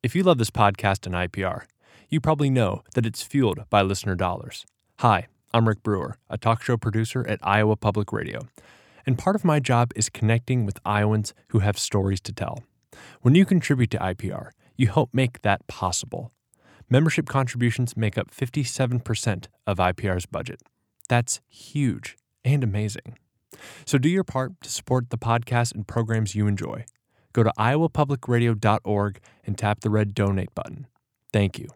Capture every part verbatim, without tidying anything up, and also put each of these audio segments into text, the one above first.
If you love this podcast and I P R, you probably know that it's fueled by listener dollars. Hi, I'm Rick Brewer, a talk show producer at Iowa Public Radio, and part of my job is connecting with Iowans who have stories to tell. When you contribute to I P R, you help make that possible. Membership contributions make up fifty-seven percent of I P R's budget. That's huge and amazing. So do your part to support the podcast and programs you enjoy. Go to iowa public radio dot org and tap the red donate button. Thank you.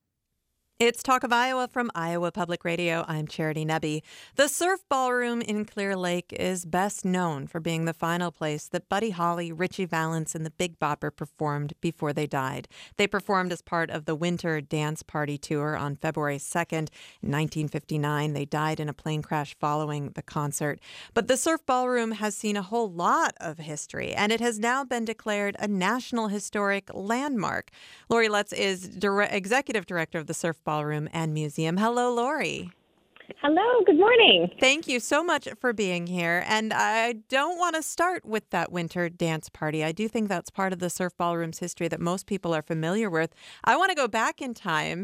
It's Talk of Iowa from Iowa Public Radio. I'm Charity Nebbe. The Surf Ballroom in Clear Lake is best known for being the final place that Buddy Holly, Ritchie Valens, and the Big Bopper performed before they died. They performed as part of the Winter Dance Party Tour on February second, nineteen fifty-nine. They died in a plane crash following the concert. But the Surf Ballroom has seen a whole lot of history, and it has now been declared a National Historic Landmark. Lori Lutz is dire- Executive Director of the Surf Ballroom and Museum. Hello, Lori. Hello, good morning. Thank you so much for being here. And I don't want to start with that winter dance party. I do think that's part of the Surf Ballroom's history that most people are familiar with. I want to go back in time.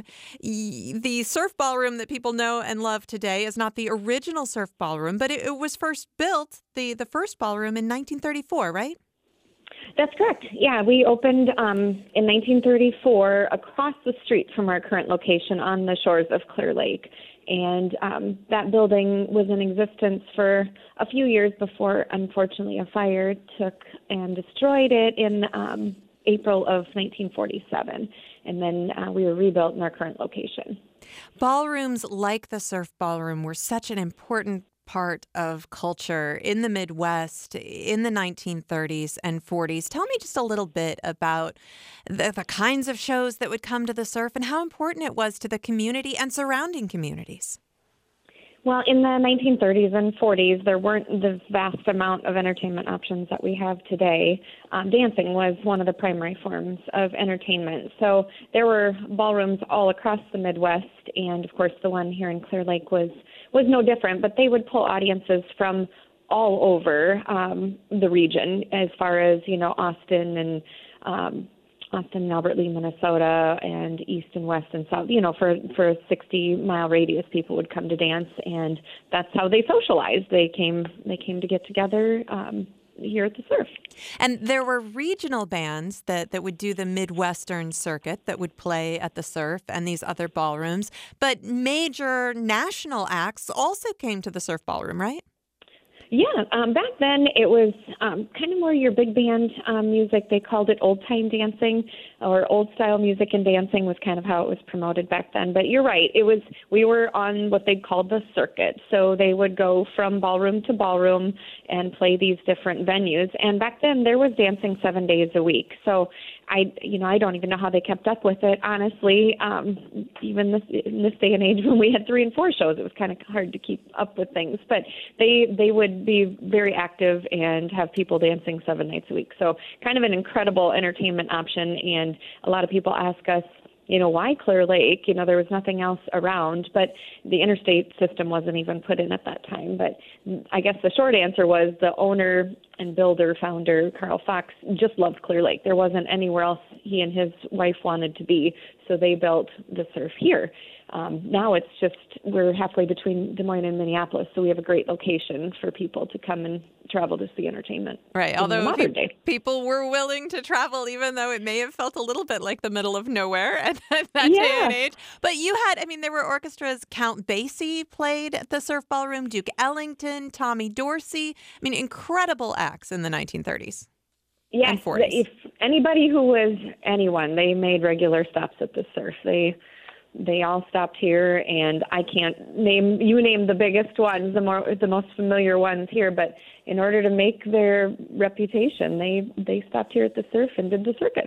The Surf Ballroom that people know and love today is not the original Surf Ballroom, but it, it was first built, the, the first ballroom, in nineteen thirty-four, right? That's correct. Yeah, we opened um, in nineteen thirty-four across the street from our current location on the shores of Clear Lake. And um, that building was in existence for a few years before, unfortunately, a fire took and destroyed it in um, April of nineteen forty-seven. And then uh, we were rebuilt in our current location. Ballrooms like the Surf Ballroom were such an important part of culture in the Midwest in the nineteen thirties and forties. Tell me just a little bit about the, the kinds of shows that would come to the Surf and how important it was to the community and surrounding communities. Well, in the nineteen thirties and forties, there weren't the vast amount of entertainment options that we have today. Um, dancing was one of the primary forms of entertainment. So there were ballrooms all across the Midwest, and of course the one here in Clear Lake was was no different, but they would pull audiences from all over um, the region, as far as, you know, Austin and um, Austin and Albert Lea, Minnesota, and east and west and south. You know, for, for a sixty-mile radius, people would come to dance, and that's how they socialized. They came they came to get together um, here at the Surf. And there were regional bands that, that would do the Midwestern circuit that would play at the Surf and these other ballrooms. But major national acts also came to the Surf Ballroom, right? Yeah, um, back then it was um, kind of more your big band um, music. They called it old-time dancing, or old-style music and dancing was kind of how it was promoted back then. But you're right, it was we were on what they called the circuit. So they would go from ballroom to ballroom and play these different venues. And back then there was dancing seven days a week. So I, you know, I don't even know how they kept up with it, honestly. Um, even this, in this day and age, when we had three and four shows, it was kind of hard to keep up with things. But they they would be very active and have people dancing seven nights a week. So kind of an incredible entertainment option. And a lot of people ask us, you know, why Clear Lake? You know, there was nothing else around, but the interstate system wasn't even put in at that time. But I guess the short answer was the owner and builder, founder, Carl Fox, just loved Clear Lake. There wasn't anywhere else he and his wife wanted to be, so they built the Surf here. Um, now it's just, we're halfway between Des Moines and Minneapolis, so we have a great location for people to come and travel to see entertainment. Right, although pe- day. people were willing to travel, even though it may have felt a little bit like the middle of nowhere at that yeah. day and age. But you had, I mean, there were orchestras. Count Basie played at the Surf Ballroom, Duke Ellington, Tommy Dorsey. I mean, incredible acts in the nineteen thirties. Yes, and forties. If anybody who was anyone, they made regular stops at the Surf. They They all stopped here, and I can't name, you name the biggest ones, the more, the most familiar ones here, but in order to make their reputation, they, they stopped here at the Surf and did the circuits.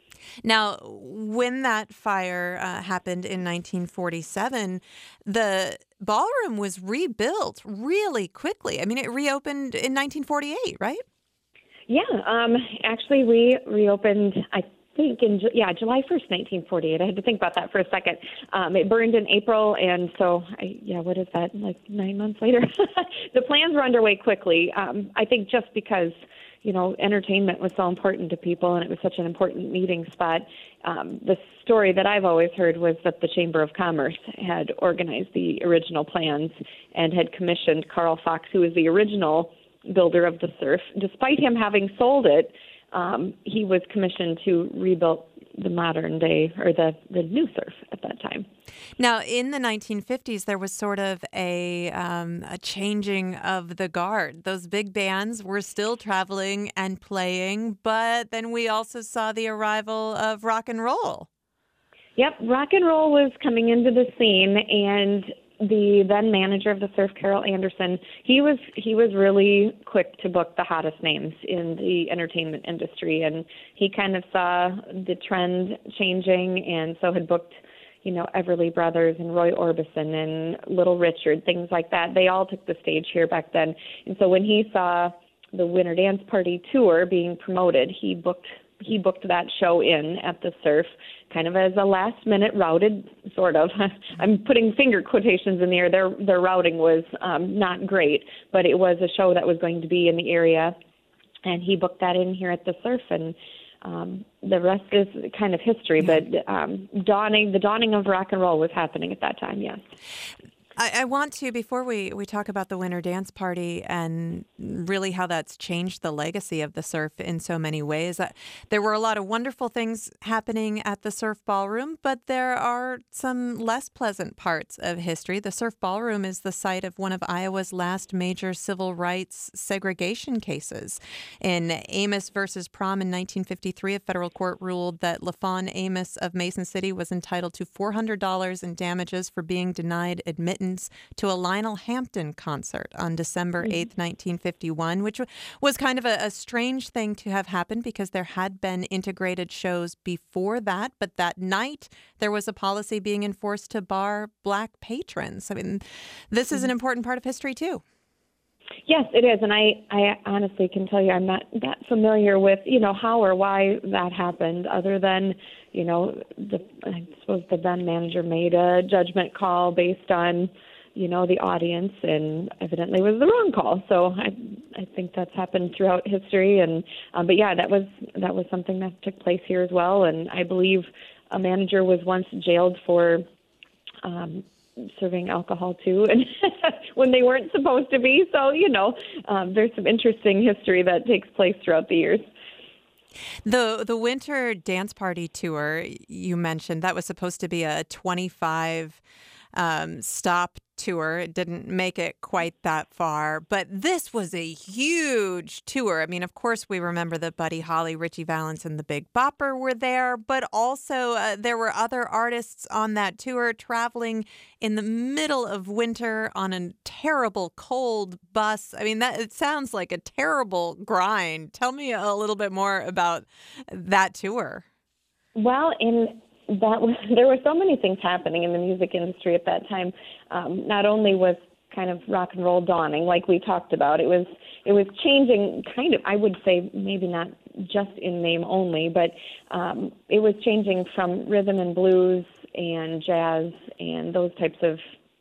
Now, when that fire uh, happened in nineteen forty-seven, the ballroom was rebuilt really quickly. I mean, it reopened in nineteen forty-eight, right? Yeah, um, actually, we reopened, I think, in yeah, July first, nineteen forty-eight. I had to think about that for a second. Um, it burned in April, and so, I, yeah, what is that, like nine months later? The plans were underway quickly, um, I think just because, you know, entertainment was so important to people and it was such an important meeting spot. Um, the story that I've always heard was that the Chamber of Commerce had organized the original plans and had commissioned Carl Fox, who was the original builder of the Surf. Despite him having sold it, um, he was commissioned to rebuild the modern day, or the, the new Surf at that time. Now, in the nineteen fifties, there was sort of a, um, a changing of the guard. Those big bands were still traveling and playing, but then we also saw the arrival of rock and roll. Yep, rock and roll was coming into the scene, and the then manager of the Surf, Carol Anderson, he was he was really quick to book the hottest names in the entertainment industry, and he kind of saw the trend changing, and so had booked, you know, Everly Brothers and Roy Orbison and Little Richard, things like that. They all took the stage here back then, and so when he saw the Winter Dance Party tour being promoted, he booked he booked that show in at the Surf, kind of as a last-minute routed, sort of. I'm putting finger quotations in the air. Their their routing was um, not great, but it was a show that was going to be in the area, and he booked that in here at the Surf, and um, the rest is kind of history. But um, dawning, the dawning of rock and roll was happening at that time. Yes. I, I want to, before we, we talk about the Winter Dance Party and really how that's changed the legacy of the Surf in so many ways, uh, there were a lot of wonderful things happening at the Surf Ballroom, but there are some less pleasant parts of history. The Surf Ballroom is the site of one of Iowa's last major civil rights segregation cases. In Amos versus Prom in nineteen fifty-three, a federal court ruled that LaFawn Amos of Mason City was entitled to four hundred dollars in damages for being denied admittance to a Lionel Hampton concert on December eighth, nineteen fifty-one, which was kind of a, a strange thing to have happened because there had been integrated shows before that. But that night, there was a policy being enforced to bar Black patrons. I mean, this is an important part of history, too. Yes, it is. And I, I honestly can tell you I'm not that familiar with, you know, how or why that happened, other than, you know, the, I suppose the then manager made a judgment call based on, you know, the audience, and evidently was the wrong call. So I I think that's happened throughout history. And um, but yeah, that was that was something that took place here as well. And I believe a manager was once jailed for um, serving alcohol too, and when they weren't supposed to be. So, you know, um, there's some interesting history that takes place throughout the years. The the Winter Dance Party tour you mentioned, that was supposed to be a twenty-five um, stop tour. It didn't make it quite that far, but this was a huge tour. I mean, of course, we remember that Buddy Holly, Richie Valens, and the Big Bopper were there, but also uh, there were other artists on that tour traveling in the middle of winter on a terrible cold bus. I mean, that it sounds like a terrible grind. Tell me a little bit more about that tour. Well, in that was, there were so many things happening in the music industry at that time. Um, not only was kind of rock and roll dawning, like we talked about, it was it was changing kind of, I would say maybe not just in name only, but um, it was changing from rhythm and blues and jazz and those types of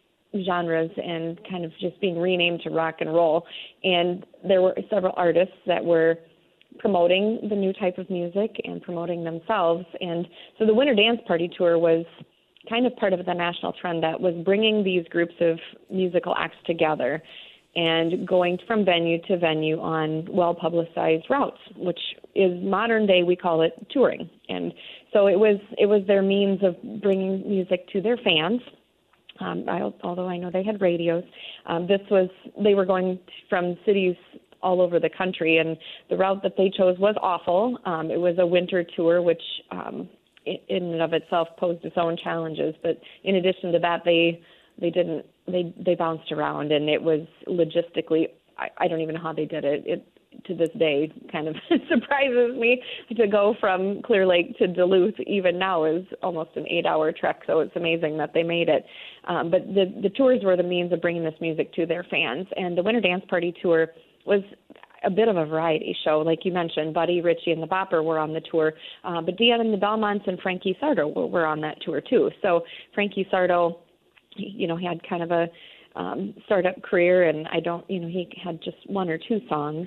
genres and kind of just being renamed to rock and roll. And there were several artists that were promoting the new type of music and promoting themselves. And so the Winter Dance Party tour was kind of part of the national trend that was bringing these groups of musical acts together and going from venue to venue on well-publicized routes, which is modern day, we call it touring. And so it was it was their means of bringing music to their fans. Um, I, although I know they had radios, um, this was they were going from cities all over the country, and the route that they chose was awful. Um, it was a winter tour, which um, in and of itself posed its own challenges. But in addition to that, they they didn't they they bounced around, and it was logistically I, I don't even know how they did it. It to this day kind of surprises me to go from Clear Lake to Duluth. Even now is almost an eight-hour trek, so it's amazing that they made it. Um, but the the tours were the means of bringing this music to their fans, and the Winter Dance Party tour was a bit of a variety show. Like you mentioned, Buddy, Richie, and the Bopper were on the tour, uh, but Deanna and the Belmonts and Frankie Sardo were, were on that tour too. So Frankie Sardo, you know, he had kind of a um, startup career, and I don't, you know, he had just one or two songs.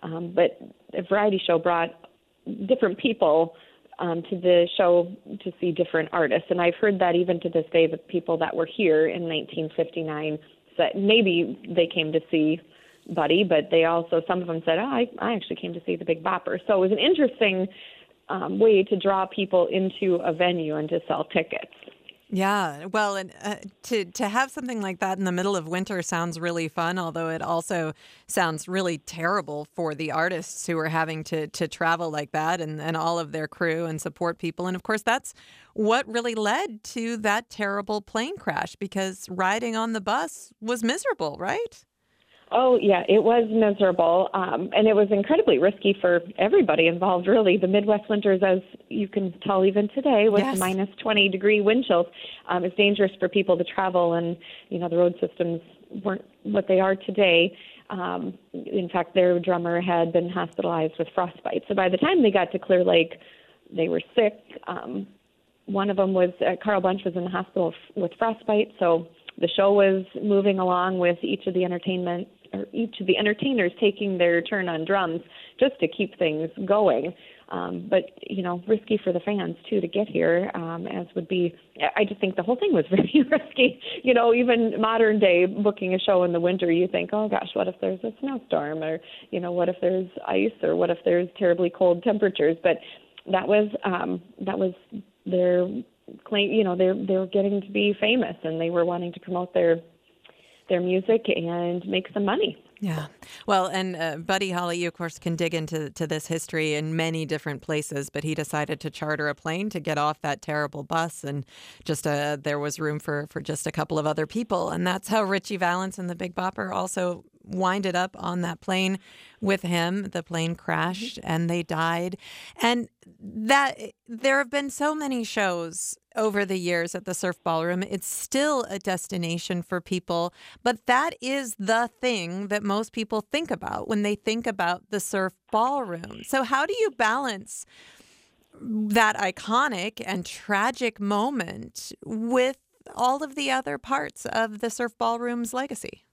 Um, but a variety show brought different people um, to the show to see different artists. And I've heard that even to this day, the people that were here in nineteen fifty-nine, that maybe they came to see Buddy, but they also, some of them said, oh, I, I actually came to see the Big Bopper. So it was an interesting um, way to draw people into a venue and to sell tickets. Yeah, well, and uh, to to have something like that in the middle of winter sounds really fun, although it also sounds really terrible for the artists who are having to to travel like that and, and all of their crew and support people. And of course, that's what really led to that terrible plane crash, because riding on the bus was miserable, right? Oh, yeah, it was miserable, um, and it was incredibly risky for everybody involved, really. The Midwest winters, as you can tell even today, with Yes. minus twenty degree wind chills, um, it's dangerous for people to travel, and, you know, the road systems weren't what they are today. Um, in fact, their drummer had been hospitalized with frostbite. So by the time they got to Clear Lake, they were sick. Um, one of them was, uh, Carl Bunch was in the hospital f- with frostbite, so the show was moving along with each of the entertainment or each of the entertainers taking their turn on drums just to keep things going. Um, but, you know, risky for the fans, too, to get here, um, as would be, I just think the whole thing was very risky. You know, even modern day booking a show in the winter, you think, oh, gosh, what if there's a snowstorm, or, you know, what if there's ice, or what if there's terribly cold temperatures? But that was, um, that was their claim, you know, they're, they were getting to be famous, and they were wanting to promote their their music and make some money. Yeah. Well, and uh, Buddy Holly, you, of course, can dig into to this history in many different places, but he decided to charter a plane to get off that terrible bus, and just uh, there was room for, for just a couple of other people. And that's how Ritchie Valens and the Big Bopper also winded up on that plane with him. The plane crashed and they died. And that there have been so many shows over the years at the Surf Ballroom. It's still a destination for people, but that is the thing that most people think about when they think about the Surf Ballroom. So how do you balance that iconic and tragic moment with all of the other parts of the Surf Ballroom's legacy?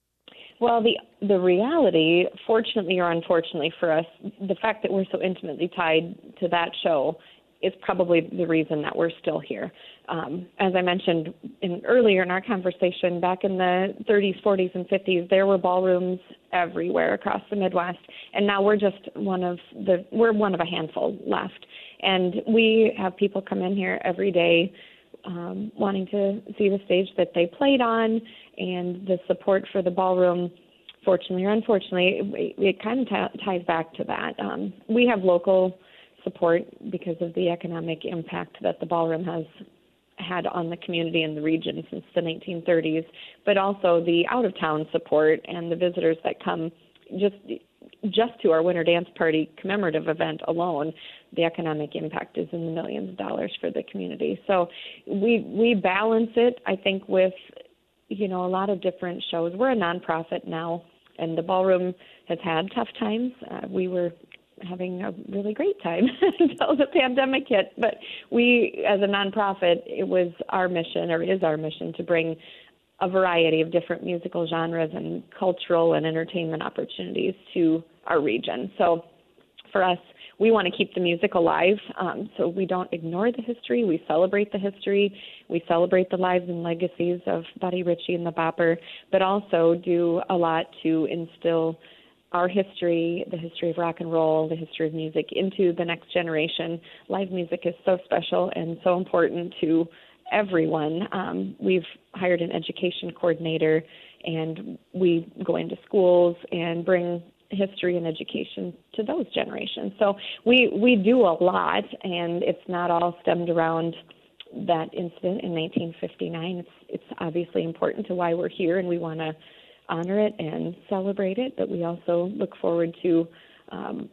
Well, the the reality, fortunately or unfortunately for us, the fact that we're so intimately tied to that show is probably the reason that we're still here. Um, as I mentioned in, earlier in our conversation, back in the thirties, forties, and fifties, there were ballrooms everywhere across the Midwest, and now we're just one of the we're one of a handful left. And we have people come in here every day um, wanting to see the stage that they played on, and the support for the ballroom, fortunately or unfortunately, it, it kind of t- ties back to that. Um, we have local support because of the economic impact that the ballroom has had on the community and the region since the nineteen thirties, but also the out-of-town support and the visitors that come just just to our Winter Dance Party commemorative event alone. The economic impact is in the millions of dollars for the community. So we we balance it, I think, with you know, a lot of different shows. We're a nonprofit now, and the ballroom has had tough times. Uh, we were having a really great time until the pandemic hit. But we, as a nonprofit, it was our mission, or is our mission, to bring a variety of different musical genres and cultural and entertainment opportunities to our region. So for us, we want to keep the music alive, um, so we don't ignore the history. We celebrate the history. We celebrate the lives and legacies of Buddy Ritchie and the Bopper, but also do a lot to instill our history, the history of rock and roll, the history of music into the next generation. Live music is so special and so important to everyone. Um, we've hired an education coordinator, and we go into schools and bring history and education to those generations. So we, we do a lot, and it's not all stemmed around that incident in nineteen fifty-nine. It's, it's obviously important to why we're here, and we want to honor it and celebrate it, but we also look forward to um,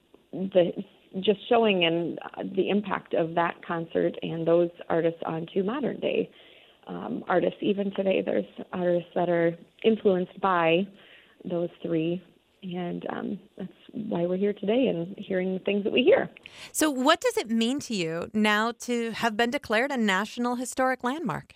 the just showing and the impact of that concert and those artists onto modern day um, artists. Even today, there's artists that are influenced by those three, and um, that's why we're here today and hearing the things that we hear. So what does it mean to you now to have been declared a National Historic Landmark?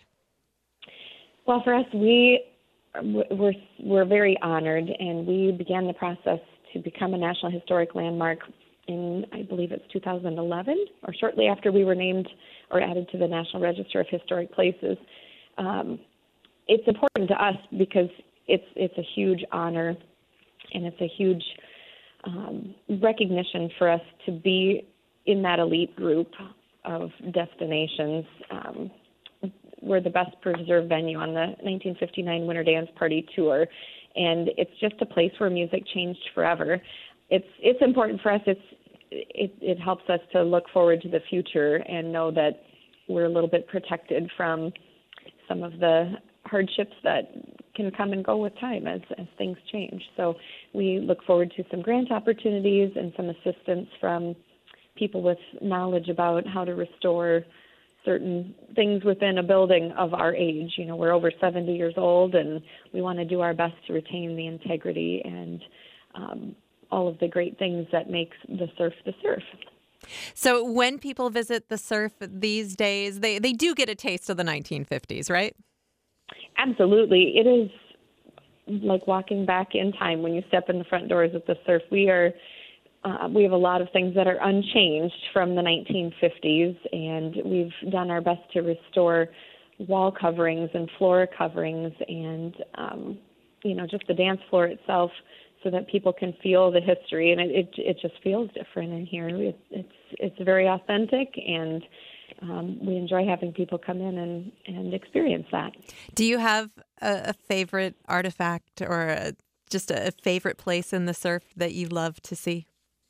Well, for us, we we're we're very honored, and we began the process to become a National Historic Landmark in, I believe it's two thousand eleven, or shortly after we were named or added to the National Register of Historic Places. Um, it's important to us because it's it's a huge honor, and it's a huge um, recognition for us to be in that elite group of destinations. Um, we're the best preserved venue on the nineteen fifty-nine Winter Dance Party Tour, and it's just a place where music changed forever. It's it's important for us. It's it, it helps us to look forward to the future and know that we're a little bit protected from some of the hardships that can come and go with time as, as things change. So we look forward to some grant opportunities and some assistance from people with knowledge about how to restore certain things within a building of our age. You know, we're over seventy years old, and we want to do our best to retain the integrity and um, all of the great things that makes the surf the surf. So when people visit the surf these days, they, they do get a taste of the nineteen fifties, right? Absolutely. It is like walking back in time when you step in the front doors of the surf. We are uh, we have a lot of things that are unchanged from the nineteen fifties, and we've done our best to restore wall coverings and floor coverings and, um, you know, just the dance floor itself, so that people can feel the history, and it it, it just feels different in here. It, it's it's very authentic, and um, we enjoy having people come in and, and experience that. Do you have a, a favorite artifact or a, just a favorite place in the surf that you love to see?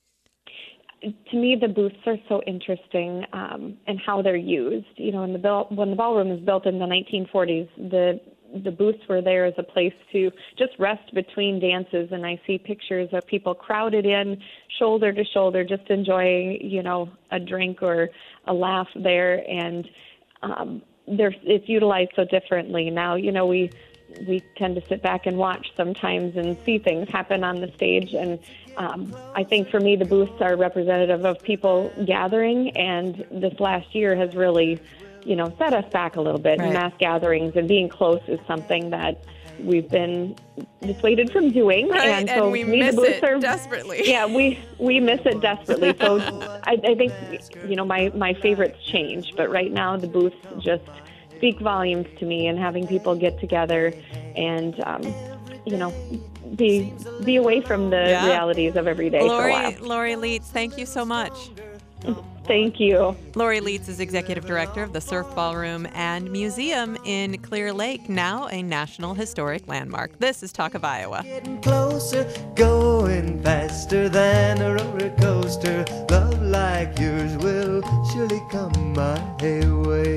To me, the booths are so interesting um, and how they're used. You know, in the ball, when the ballroom was built in the nineteen forties, the the booths were there as a place to just rest between dances, and I see pictures of people crowded in, shoulder to shoulder, just enjoying, you know, a drink or a laugh there, and um, there's, it's utilized so differently now. You know, we we tend to sit back and watch sometimes and see things happen on the stage, and um, I think for me the booths are representative of people gathering, and this last year has really, you know, set us back a little bit. Right. Mass gatherings and being close is something that we've been dissuaded from doing. Right, and so and we me, miss the booths it are, desperately. Yeah, we we miss it desperately. So I, I think, you know, my, my favorites change, but right now the booths just speak volumes to me, and having people get together and, um, you know, be be away from the Yeah. realities of every day Lori, for a while. Lori Leitz, thank you so much. Thank you. Lori Leitz is Executive Director of the Surf Ballroom and Museum in Clear Lake, now a National Historic Landmark. This is Talk of Iowa. Getting closer, going faster than a roller coaster. Love like yours will surely come my way.